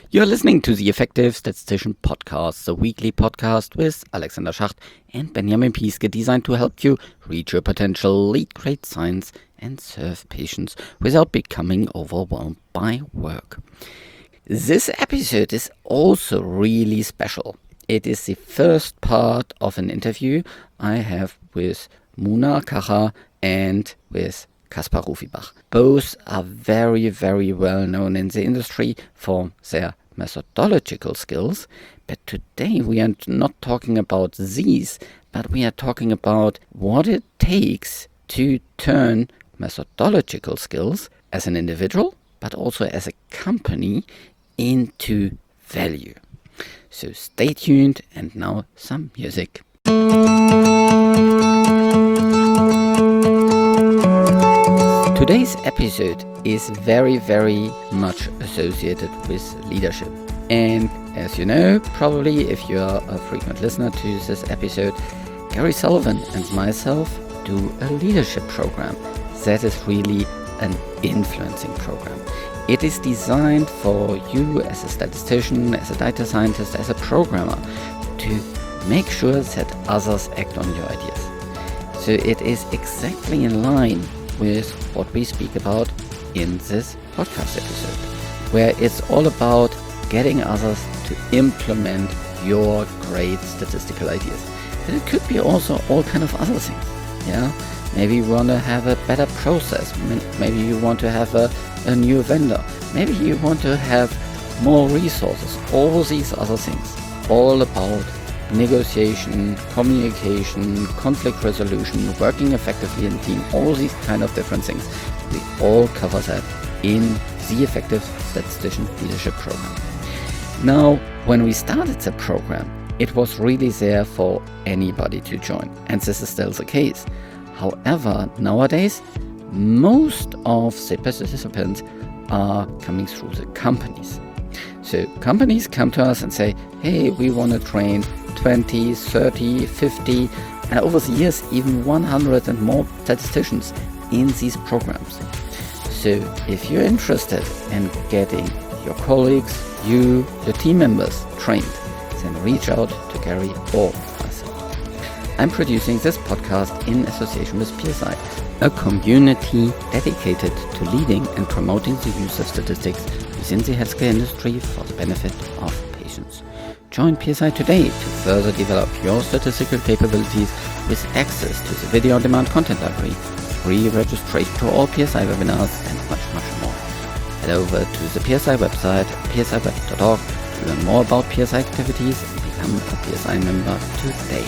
You're listening to the Effective Statistician Podcast, the weekly podcast with Alexander Schacht and Benjamin Pieske, designed to help you reach your potential, lead great science, and serve patients without becoming overwhelmed by work. This episode is also really special. It is the first part of an interview I have with Muna Kacha and with Kaspar Rufibach. Both are very, very well known in the industry for their methodological skills. But today we are not talking about these, but we are talking about what it takes to turn methodological skills as an individual, but also as a company, into value. So stay tuned, and now some music. Today's episode is very, very much associated with leadership. And as you know, probably if you are a frequent listener to this episode, Gary Sullivan and myself do a leadership program that is really an influencing program. It is designed for you as a statistician, as a data scientist, as a programmer to make sure that others act on your ideas. So it is exactly in line with what we speak about in this podcast episode, where it's all about getting others to implement your great statistical ideas. And it could be also all kind of other things. Yeah, maybe you want to have a better process. Maybe you want to have a new vendor. Maybe you want to have more resources. All these other things, all about negotiation, communication, conflict resolution, working effectively in a team, all these kind of different things. We all cover that in the Effective Statistician Leadership Program. Now, when we started the program, it was really there for anybody to join, and this is still the case. However, nowadays, most of the participants are coming through the companies. So companies come to us and say, hey, we want to train 20, 30, 50, and over the years, even 100 and more statisticians in these programs. So if you're interested in getting your colleagues, your team members trained, then reach out to Gary or myself. I'm producing this podcast in association with PSI, a community dedicated to leading and promoting the use of statistics within the healthcare industry for the benefit of patients. Join PSI today to further develop your statistical capabilities with access to the video-on-demand content library, free registration to all PSI webinars, and much, much more. Head over to the PSI website, psiweb.org, to learn more about PSI activities and become a PSI member today.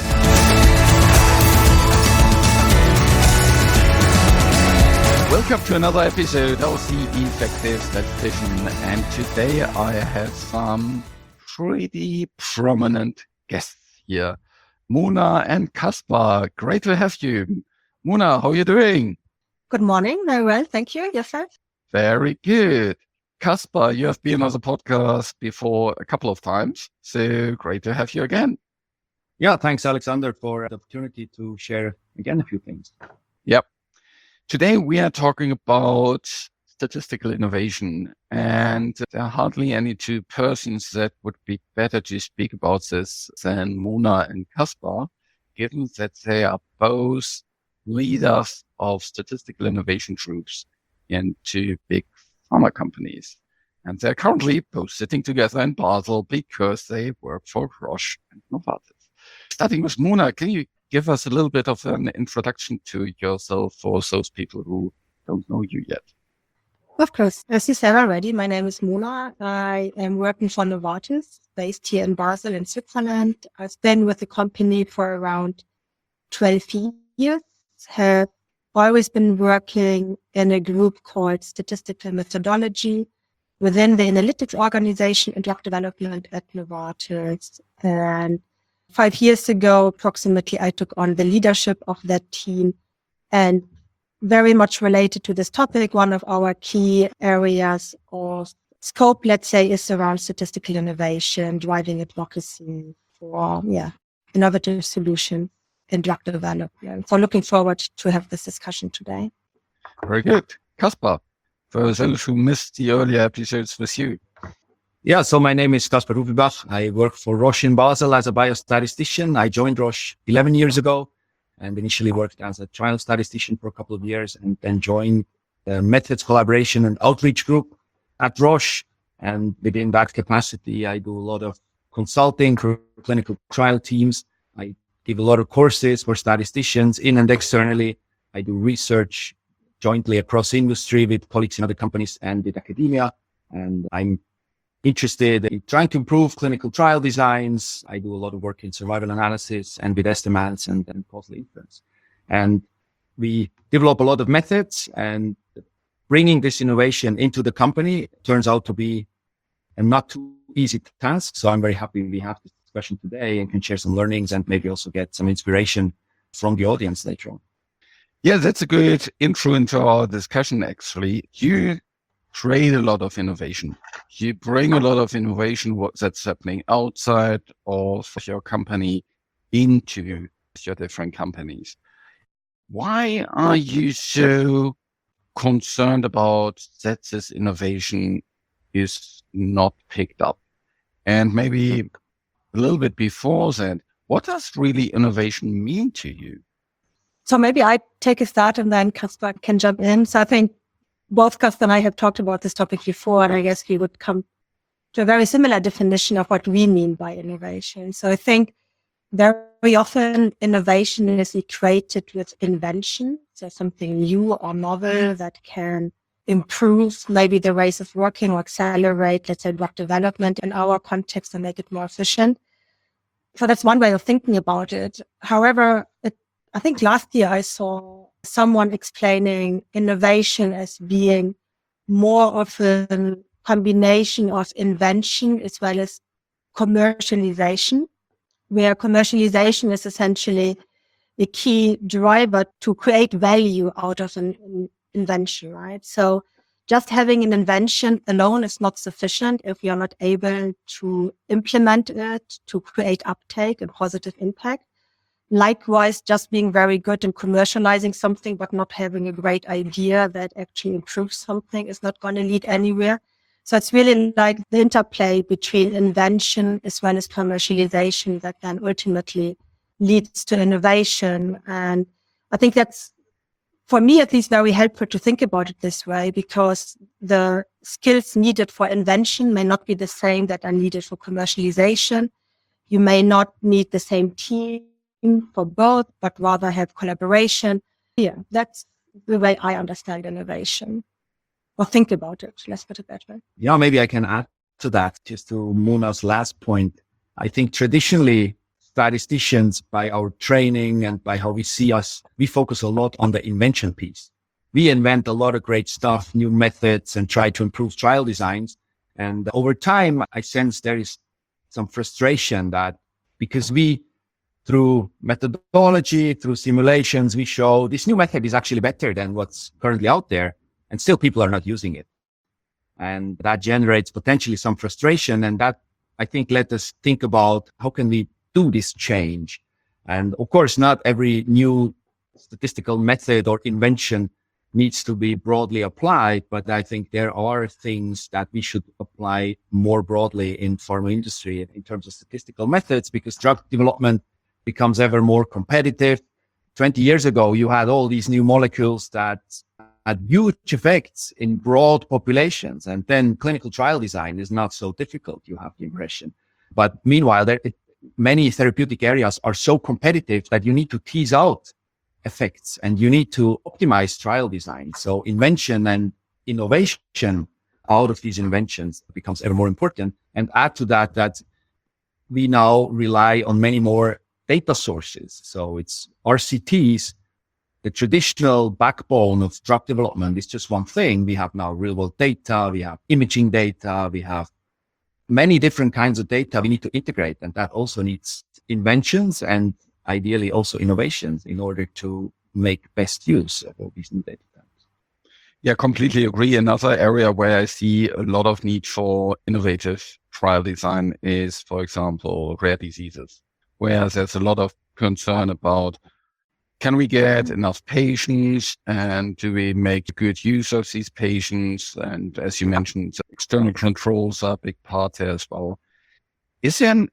Welcome to another episode of the Effective Statistician, and today I have some pretty prominent guests here. Muna and Kaspar, great to have you. Muna, how are you doing? Good morning, very well, thank you. Yourself? Very good. Kaspar, you have been on the podcast before a couple of times, so great to have you again. Yeah, thanks, Alexander, for the opportunity to share again a few things. Yep. Today we are talking about statistical innovation, and there are hardly any two persons that would be better to speak about this than Muna and Kaspar, given that they are both leaders of statistical innovation groups in two big pharma companies. And they're currently both sitting together in Basel because they work for Roche and Novartis. Starting with Muna, can you give us a little bit of an introduction to yourself for those people who don't know you yet? Of course. As you said already, my name is Muna. I am working for Novartis, based here in Basel in Switzerland. I've been with the company for around 12 years, have always been working in a group called Statistical Methodology within the analytics organization and drug development at Novartis. And 5 years ago, approximately, I took on the leadership of that team, and very much related to this topic, one of our key areas of scope, let's say, is around statistical innovation, driving advocacy for innovative solutions in drug development. So looking forward to have this discussion today. Very good. Kaspar, for those who missed the earlier episodes with you. Yeah, so my name is Kasper Rubibach. I work for Roche in Basel as a biostatistician. I joined Roche 11 years ago and initially worked as a trial statistician for a couple of years and then joined the Methods Collaboration and Outreach Group at Roche. And within that capacity, I do a lot of consulting for clinical trial teams. I give a lot of courses for statisticians in and externally. I do research jointly across industry with colleagues in other companies and with academia. And I'm interested in trying to improve clinical trial designs. I do a lot of work in survival analysis and with estimates and causal inference. And we develop a lot of methods, and bringing this innovation into the company turns out to be a not too easy task. So I'm very happy we have this discussion today and can share some learnings and maybe also get some inspiration from the audience later on. Yeah, that's a good intro into our discussion, actually. You create a lot of innovation. You bring a lot of innovation that's happening outside of your company into your different companies. Why are you so concerned about that this innovation is not picked up? And maybe a little bit before that, what does really innovation mean to you? So maybe I take a start and then Kasper can jump in. So I think both Kasper and I have talked about this topic before, and I guess we would come to a very similar definition of what we mean by innovation. So I think very often innovation is equated with invention. So something new or novel that can improve maybe the ways of working or accelerate, let's say, drug development in our context and make it more efficient. So that's one way of thinking about it. However, I think last year I saw someone explaining innovation as being more of a combination of invention as well as commercialization, where commercialization is essentially the key driver to create value out of an invention, right? So just having an invention alone is not sufficient if you're not able to implement it to create uptake and positive impact. Likewise, just being very good in commercializing something, but not having a great idea that actually improves something is not going to lead anywhere. So it's really like the interplay between invention as well as commercialization that then ultimately leads to innovation. And I think that's, for me at least, very helpful to think about it this way, because the skills needed for invention may not be the same that are needed for commercialization. You may not need the same team for both, but rather have collaboration. Yeah, that's the way I understand innovation, or think about it. Let's put it that way. Yeah, maybe I can add to that, just to Mona's last point. I think traditionally, statisticians, by our training and by how we see us, we focus a lot on the invention piece. We invent a lot of great stuff, new methods, and try to improve trial designs. And over time, I sense there is some frustration that because we, through methodology, through simulations, we show this new method is actually better than what's currently out there, and still people are not using it. And that generates potentially some frustration. And that, I think, let us think about how can we do this change. And of course, not every new statistical method or invention needs to be broadly applied, but I think there are things that we should apply more broadly in pharma industry in terms of statistical methods, because drug development becomes ever more competitive. 20 years ago, you had all these new molecules that had huge effects in broad populations, and then clinical trial design is not so difficult, you have the impression. But meanwhile, many therapeutic areas are so competitive that you need to tease out effects and you need to optimize trial design. So invention and innovation out of these inventions becomes ever more important. And add to that, that we now rely on many more data sources. So it's RCTs, the traditional backbone of drug development is just one thing. We have now real world data, we have imaging data, we have many different kinds of data we need to integrate. And that also needs inventions and ideally also innovations in order to make best use of all these new data types. Yeah, completely agree. Another area where I see a lot of need for innovative trial design is, for example, rare diseases, where there's a lot of concern about can we get enough patients, and do we make good use of these patients? And as you mentioned, external controls are a big part there as well. Is there an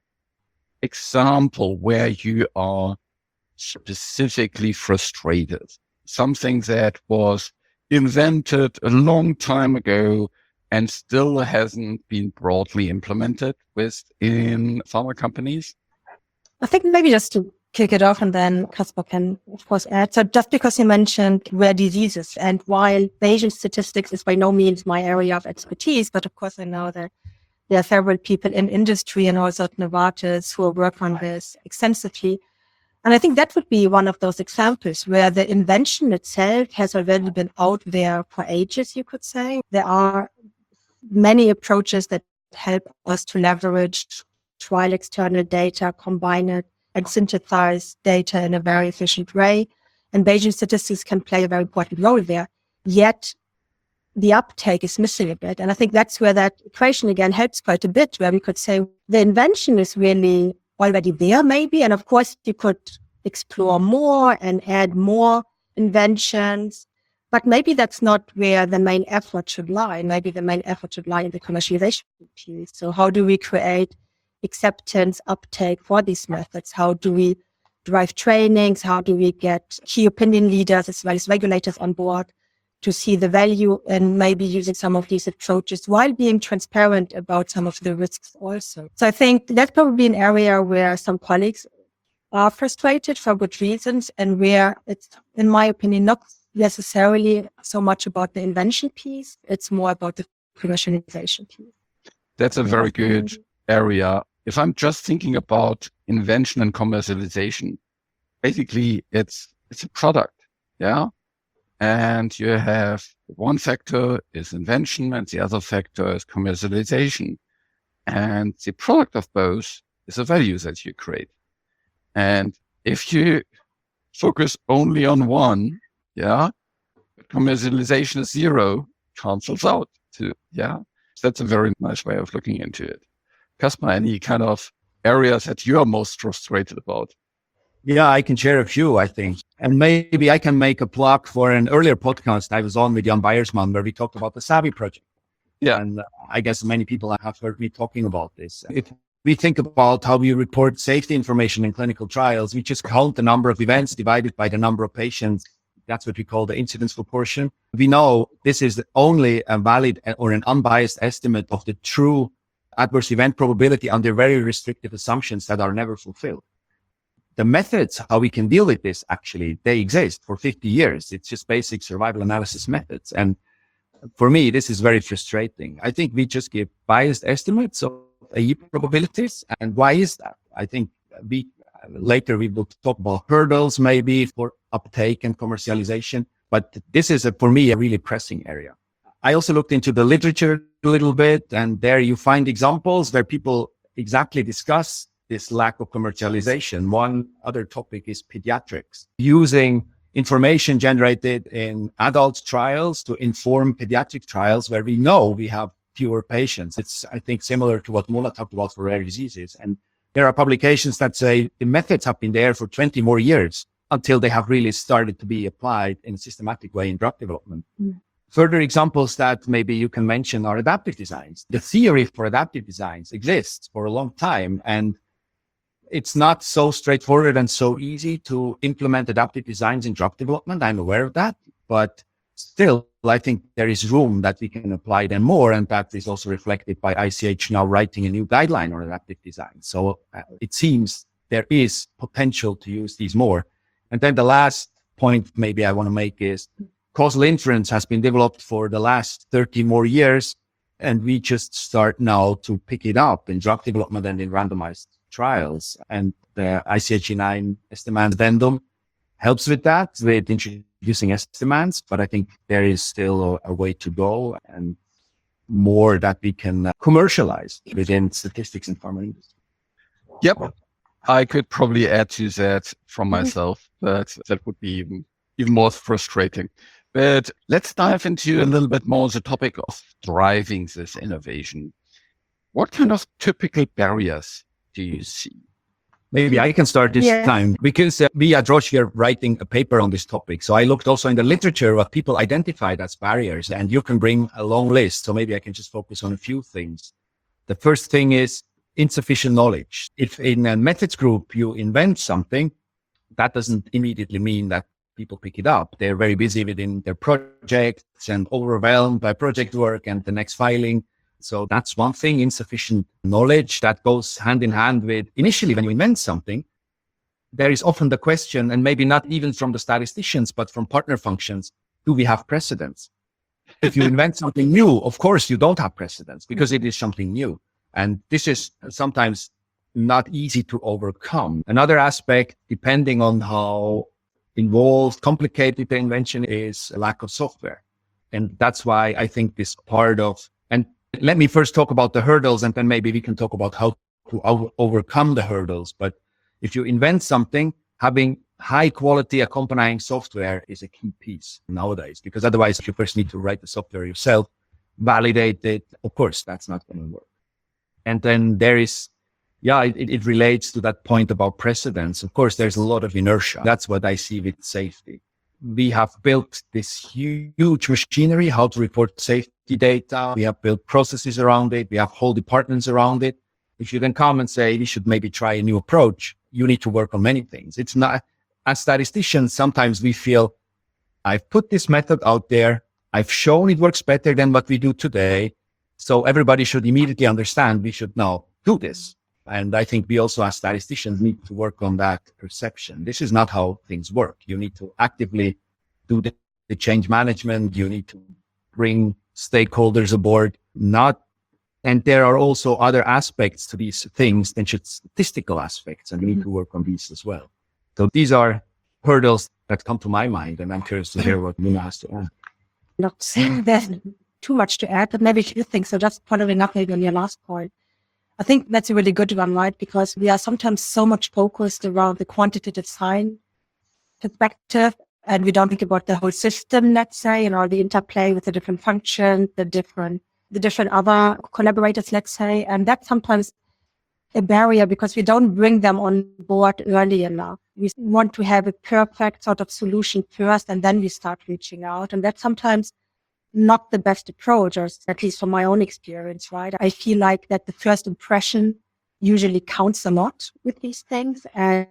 example where you are specifically frustrated? Something that was invented a long time ago and still hasn't been broadly implemented within pharma companies? I think maybe just to kick it off and then Caspar can, of course, add. So just because you mentioned rare diseases, and while Bayesian statistics is by no means my area of expertise, but of course I know that there are several people in industry and also at Novartis who work on this extensively. And I think that would be one of those examples where the invention itself has already been out there for ages, you could say. There are many approaches that help us to leverage trial external data, combine it, and synthesize data in a very efficient way. And Bayesian statistics can play a very important role there. Yet the uptake is missing a bit. And I think that's where that equation again helps quite a bit, where we could say the invention is really already there maybe. And of course you could explore more and add more inventions, but maybe that's not where the main effort should lie. Maybe the main effort should lie in the commercialization piece. So how do we create acceptance, uptake for these methods? How do we drive trainings? How do we get key opinion leaders as well as regulators on board to see the value in maybe using some of these approaches while being transparent about some of the risks also? So I think that's probably an area where some colleagues are frustrated for good reasons, and where it's, in my opinion, not necessarily so much about the invention piece. It's more about the commercialization piece. That's a very good area. If I'm just thinking about invention and commercialization, basically it's a product. Yeah. And you have one factor is invention and the other factor is commercialization. And the product of both is a value that you create. And if you focus only on one, yeah, commercialization is zero, cancels out too. Yeah. So that's a very nice way of looking into it. Caspar, any kind of areas that you are most frustrated about? Yeah, I can share a few, I think. And maybe I can make a plug for an earlier podcast I was on with Jan Beiersman, where we talked about the SAVI project. Yeah. And I guess many people have heard me talking about this. If we think about how we report safety information in clinical trials, we just count the number of events divided by the number of patients. That's what we call the incidence proportion. We know this is only a valid or an unbiased estimate of the true adverse event probability under very restrictive assumptions that are never fulfilled. The methods, how we can deal with this, actually, they exist for 50 years. It's just basic survival analysis methods. And for me, this is very frustrating. I think we just give biased estimates of AE probabilities. And why is that? I think later we will talk about hurdles maybe for uptake and commercialization. But this is, for me, a really pressing area. I also looked into the literature a little bit, and there you find examples where people exactly discuss this lack of commercialization. One other topic is pediatrics, using information generated in adult trials to inform pediatric trials where we know we have fewer patients. It's, I think, similar to what Mona talked about for rare diseases. And there are publications that say the methods have been there for 20 more years until they have really started to be applied in a systematic way in drug development. Further examples that maybe you can mention are adaptive designs. The theory for adaptive designs exists for a long time, and it's not so straightforward and so easy to implement adaptive designs in drug development. I'm aware of that, but still, I think there is room that we can apply them more. And that is also reflected by ICH now writing a new guideline on adaptive design. So it seems there is potential to use these more. And then the last point maybe I want to make is causal inference has been developed for the last 30 more years. And we just start now to pick it up in drug development and in randomized trials. And the ICH-E9 estimand addendum helps with that, with introducing estimands. But I think there is still a way to go and more that we can commercialize within statistics and pharma industry. Yep. I could probably add to that from myself, but that would be even more frustrating. But let's dive into a little bit more the topic of driving this innovation. What kind of typical barriers do you see? Maybe I can start this time because we at Roche are writing a paper on this topic. So I looked also in the literature what people identified as barriers, and you can bring a long list. So maybe I can just focus on a few things. The first thing is insufficient knowledge. If in a methods group you invent something, that doesn't immediately mean that people pick it up. They're very busy within their projects and overwhelmed by project work and the next filing. So that's one thing, insufficient knowledge that goes hand in hand with initially when you invent something, there is often the question, and maybe not even from the statisticians, but from partner functions, do we have precedents? If you invent something new, of course, you don't have precedents because it is something new. And this is sometimes not easy to overcome. Another aspect, depending on how involved, complicated the invention is, a lack of software. And that's why I think this part of, and let me first talk about the hurdles, and then maybe we can talk about how to overcome the hurdles. But if you invent something, having high quality accompanying software is a key piece nowadays, because otherwise you first need to write the software yourself, validate it. Of course, that's not going to work. And then there is, it relates to that point about precedence. Of course, there's a lot of inertia. That's what I see with safety. We have built this huge machinery, how to report safety data. We have built processes around it. We have whole departments around it. If you then come and say, we should maybe try a new approach, you need to work on many things. It's not, as statisticians, sometimes we feel, I've put this method out there. I've shown it works better than what we do today. So everybody should immediately understand we should now do this. And I think we also as statisticians need to work on that perception. This is not how things work. You need to actively do the change management. You need to bring stakeholders aboard, and there are also other aspects to these things than just statistical aspects, and we need to work on these as well. So these are hurdles that come to my mind, and I'm curious to hear what Mona has to add. Not saying there's too much to add, but maybe a few things. So just following up maybe on your last point. I think that's a really good one, right? Because we are sometimes so much focused around the quantitative sign perspective, and we don't think about the whole system, let's say, the interplay with the different functions, the different other collaborators, let's say. And that's sometimes a barrier because we don't bring them on board early enough. We want to have a perfect sort of solution first, and then we start reaching out. And that's sometimes not the best approach, or at least from my own experience, right? I feel like that the first impression usually counts a lot with these things. And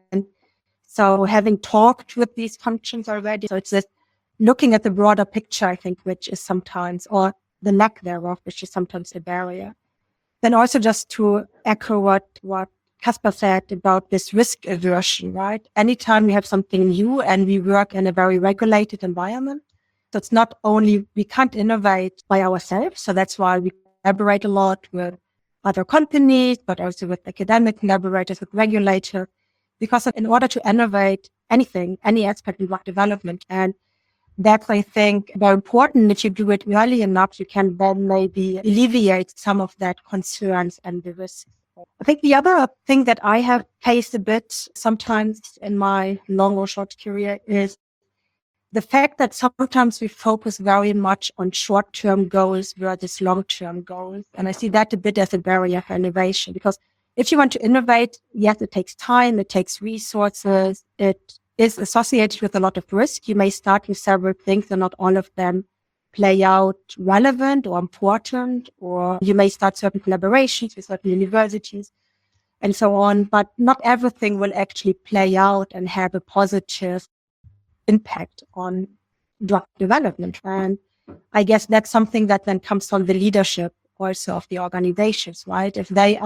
so having talked with these functions already, so it's just looking at the broader picture, I think, which is sometimes, or the lack thereof, which is sometimes a barrier. Then also just to echo what Caspar said about this risk aversion, right? Anytime we have something new and we work in a very regulated environment, so it's not only, we can't innovate by ourselves. So that's why we collaborate a lot with other companies, but also with academic collaborators, with regulators, because in order to innovate anything, any aspect of drug development, and that's, I think, very important. If you do it early enough, you can then maybe alleviate some of that concerns and the risks. I think the other thing that I have faced a bit sometimes in my long or short career is the fact that sometimes we focus very much on short-term goals versus long-term goals. And I see that a bit as a barrier for innovation, because if you want to innovate, yes, it takes time, it takes resources, it is associated with a lot of risk. You may start with several things and not all of them play out relevant or important, or you may start certain collaborations with certain universities and so on, but not everything will actually play out and have a positive impact on drug development. And I guess that's something that then comes from the leadership also of the organizations, right? If they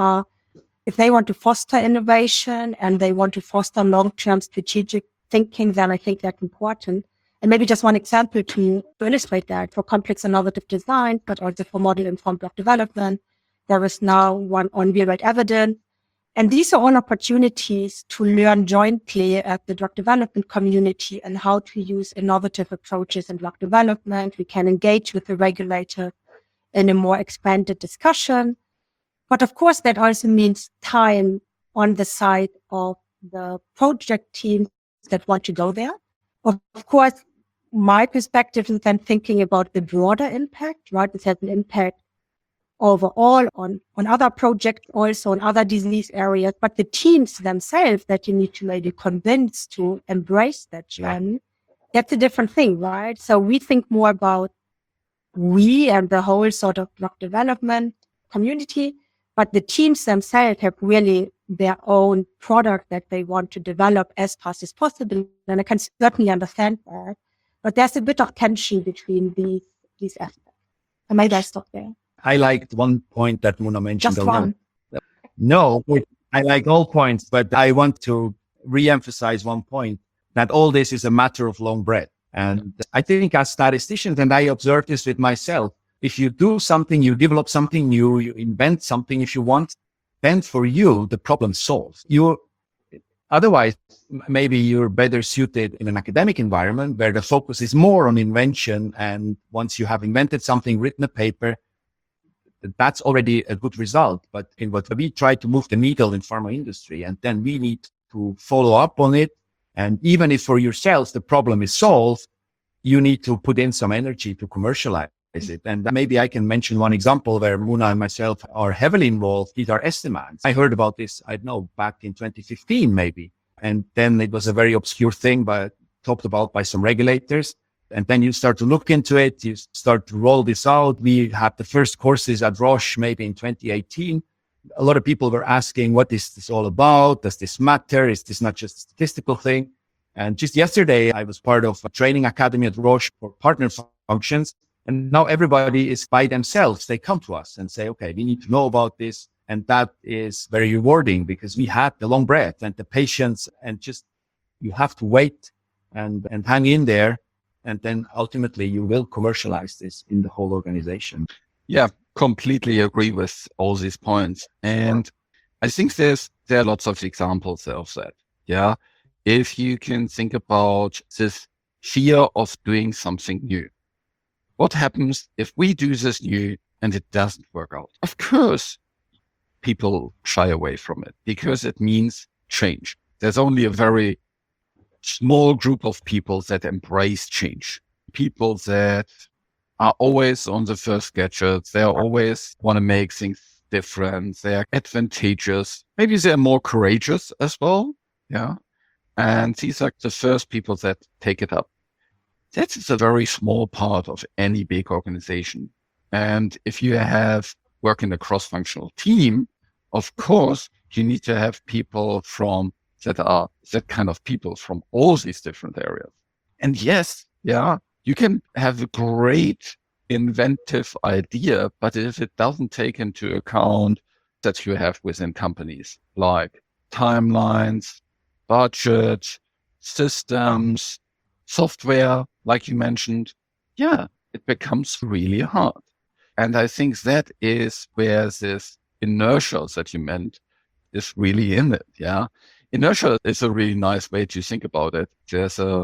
want to foster innovation and they want to foster long-term strategic thinking, then I think that's important. And maybe just one example to illustrate that for complex innovative design, but also for model-informed drug development, there is now one on real-world evidence. And these are all opportunities to learn jointly at the drug development community and how to use innovative approaches in drug development. We can engage with the regulator in a more expanded discussion. But of course, that also means time on the side of the project teams that want to go there. Of course, my perspective is then thinking about the broader impact, right? This has an impact overall on other projects, also in other disease areas, but the teams themselves that you need to maybe convince to embrace that trend, that's a different thing, right? So we think more about we and the whole sort of drug development community, but the teams themselves have really their own product that they want to develop as fast as possible. And I can certainly understand that, but there's a bit of tension between these aspects. And maybe I stop there. I liked one point that Mona mentioned. Just one. No, I like all points, but I want to re-emphasize one point, that all this is a matter of long breath. And I think as statisticians, and I observe this with myself, if you do something, you develop something new, you invent something if you want, then for you, the problem solves. Otherwise, maybe you're better suited in an academic environment where the focus is more on invention. And once you have invented something, written a paper, that's already a good result. But in what we try to move the needle in pharma industry, and then we need to follow up on it. And even if for yourselves the problem is solved, you need to put in some energy to commercialize it. And maybe I can mention one example where Mona and myself are heavily involved. These are estimates. I heard about this, I don't know, back in 2015 maybe. And then it was a very obscure thing, but talked about by some regulators. And then you start to look into it, you start to roll this out. We had the first courses at Roche maybe in 2018. A lot of people were asking, what is this all about? Does this matter? Is this not just a statistical thing? And just yesterday, I was part of a training academy at Roche for partner functions. And now everybody is by themselves. They come to us and say, okay, we need to know about this. And that is very rewarding because we had the long breath and the patience, and just you have to wait and hang in there. And then ultimately you will commercialize this in the whole organization. Yeah, completely agree with all these points. And I think there are lots of examples of that. Yeah. If you can think about this fear of doing something new, what happens if we do this new and it doesn't work out? Of course, people shy away from it because it means change. There's only a very small group of people that embrace change. People that are always on the first gadget. They always want to make things different. They're advantageous. Maybe they're more courageous as well. Yeah. And these are the first people that take it up. That is a very small part of any big organization. And if you have work in a cross-functional team, of course, you need to have people that kind of people from all these different areas. And yes, yeah, you can have a great inventive idea, but if it doesn't take into account that you have within companies like timelines, budget, systems, software, like you mentioned, yeah, it becomes really hard. And I think that is where this inertia that you meant is really in it. Yeah. Inertia is a really nice way to think about it. There's a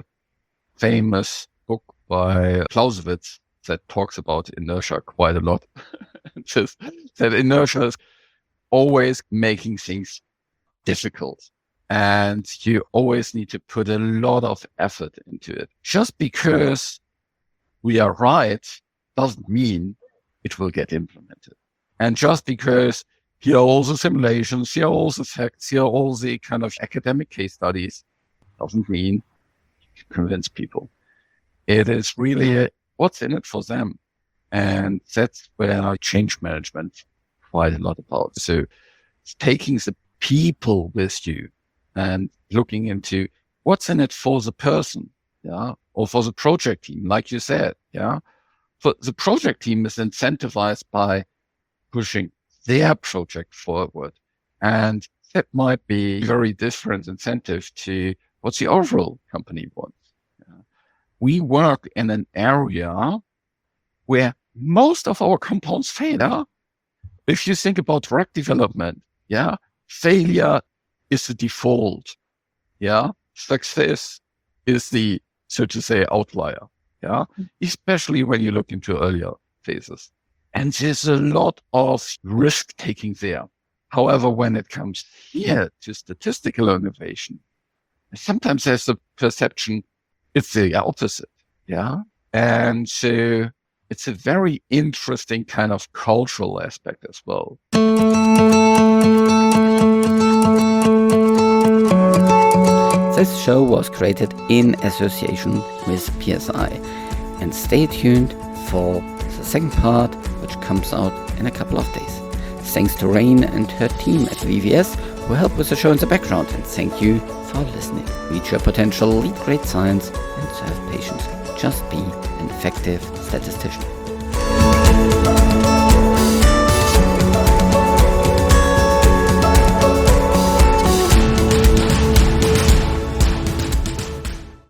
famous book by Clausewitz that talks about inertia quite a lot. Just that inertia is always making things difficult. And you always need to put a lot of effort into it. Just because we are right doesn't mean it will get implemented. And just because here are all the simulations, here are all the facts, here are all the kind of academic case studies, doesn't mean you can convince people. It is really what's in it for them. And that's where change management quite a lot about. So it's taking the people with you and looking into what's in it for the person, yeah, or for the project team, like you said, yeah. For the project team is incentivized by pushing their project forward. And that might be a very different incentive to what the overall company wants. Yeah. We work in an area where most of our compounds fail. Yeah? If you think about drug development, yeah, failure is the default. Yeah. Success is the, so to say, outlier. Yeah. Especially when you look into earlier phases. And there's a lot of risk taking there. However, when it comes here to statistical innovation, sometimes there's a perception it's the opposite. Yeah. And so it's a very interesting kind of cultural aspect as well. This show was created in association with PSI. And stay tuned for the second part, which comes out in a couple of days. Thanks to Rain and her team at VVS who help with the show in the background, and thank you for listening. Reach your potential, lead great science, and serve patients. Just be an effective statistician.